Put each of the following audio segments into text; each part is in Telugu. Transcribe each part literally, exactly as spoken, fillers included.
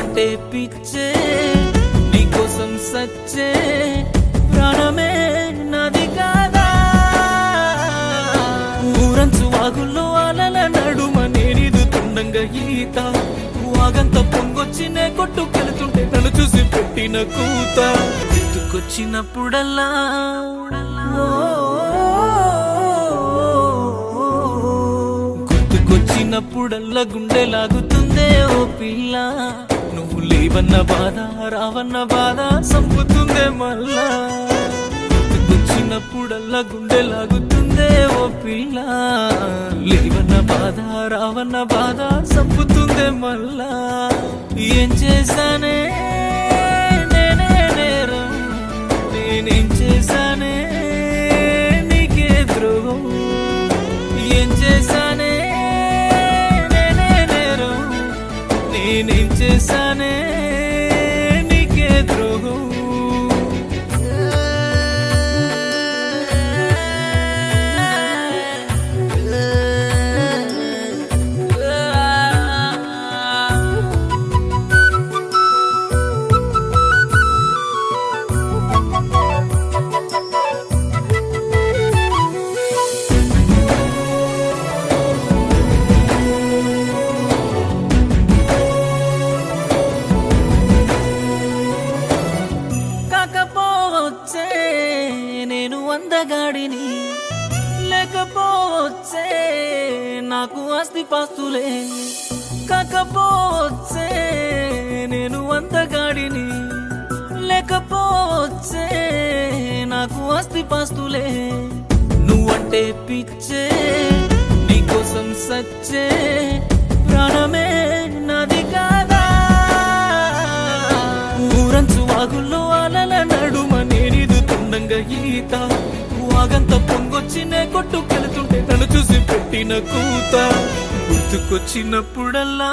నువ్వంటే పిచ్చే నీకోసం సచ్చే ప్రాణమే నాది కాదా ఊరంచు వాగుల్లో అలల నడుమ నేనిదుతుండంగా ఈత వాగంత పొంగొచ్చి నే కొట్టుకెళ్తుంటే నన్ను చూసి పెట్టిన కూత గుర్తుకొచ్చినప్పుడల్లా గుర్తుకొచ్చినప్పుడల్లా గుండె లాగుతుందే ఓ పిల్ల నువ్వు లేవన్న బాధ రావన్న బాధ సంపుతుందే మళ్ళా గుర్తుకొచ్చినప్పుడల్లా గుండె లాగుతుందే ఓ పిల్ల లేవన్న బాధ రావన్న బాధ సంపుతుందే మళ్ళా ఏం చేశానే నేనే నేరం నేనేం చేశానే నీకే ద్రోహం ఏం చేశానే నేనే నేరం నేనేం చేశానే నీకే ద్రోహం నేను అందగాడిని లేకపోవచ్చే నాకు ఆస్తి పాస్తులే కాకపోవచ్చే నేను అందగాడిని లేకపోవచ్చే నాకు ఆస్తి పాస్తులే నువ్వంటే పిచ్చే నీకోసం సచ్చే ప్రాణమే నాది కాదా ఊరంచు వాగుల్లో అలల నడుమ నేనిదుతుండంగా ఈత వాగంత పొంగొచ్చి నే కొట్టుకెళ్తుంటే నన్ను చూసి పెట్టిన కూత గుర్తుకొచ్చినప్పుడల్లా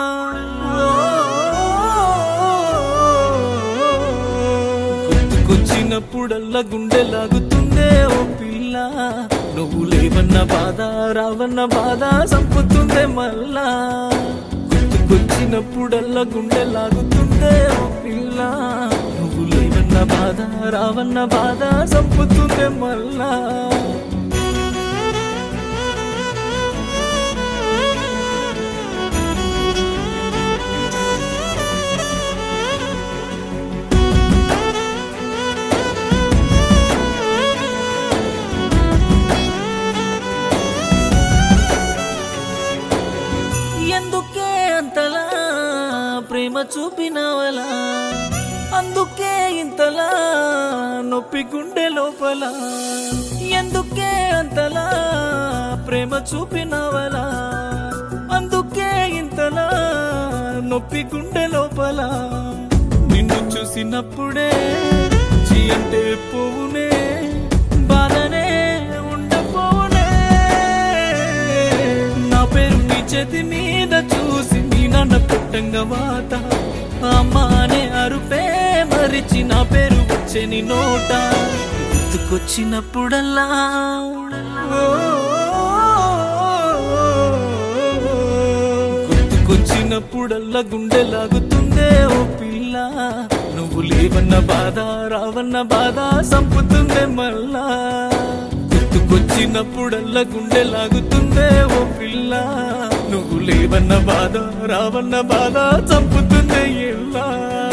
గుర్తుకొచ్చినప్పుడల్లా గుండె లాగుతుందే ఓ పిల్ల నువ్వు లేవన్న బాధ రావన్న బాధ సంపుతుందే మళ్ళా గుర్తుకొచ్చినప్పుడల్లా గుండె లాగుతుందే ఓ పిల్ల నువ్వు లేవన్న బాధ రావన్న బాధ సంపుతుందే మళ్ళా ఎందుకే అంతలా ప్రేమ చూపినవలా అందుకే ఇంతలా నొప్పి గుండె లోపల ఎందుకే అంతలా ప్రేమ చూపినవలా అందుకే ఇంతలా నొప్పి గుండె లోపల నిన్ను చూసినప్పుడే చీ అంటే పోవునే బాధనే ఉండపోవునే నా పేరు నీ చేతి మీద చూసి నీ నాన్న పుట్టంగా వాత అమ్మా అనే అరుపే మరిచి నా పేరు వచ్చే నీ నోట గుర్తుకొచ్చినప్పుడల్లా గుర్తుకొచ్చినప్పుడల్లా గుండె లాగుతుందే ఓ పిల్ల నువ్వు లేవన్న బాధ రావన్న బాధ సంపుతుందే మళ్ళా గుర్తుకొచ్చినప్పుడల్లా గుండె లాగుతుందే ఓ పిల్ల నువ్వు లేవన్న బాధ రావన్న బాధ చంపుతుందే ఎల్లా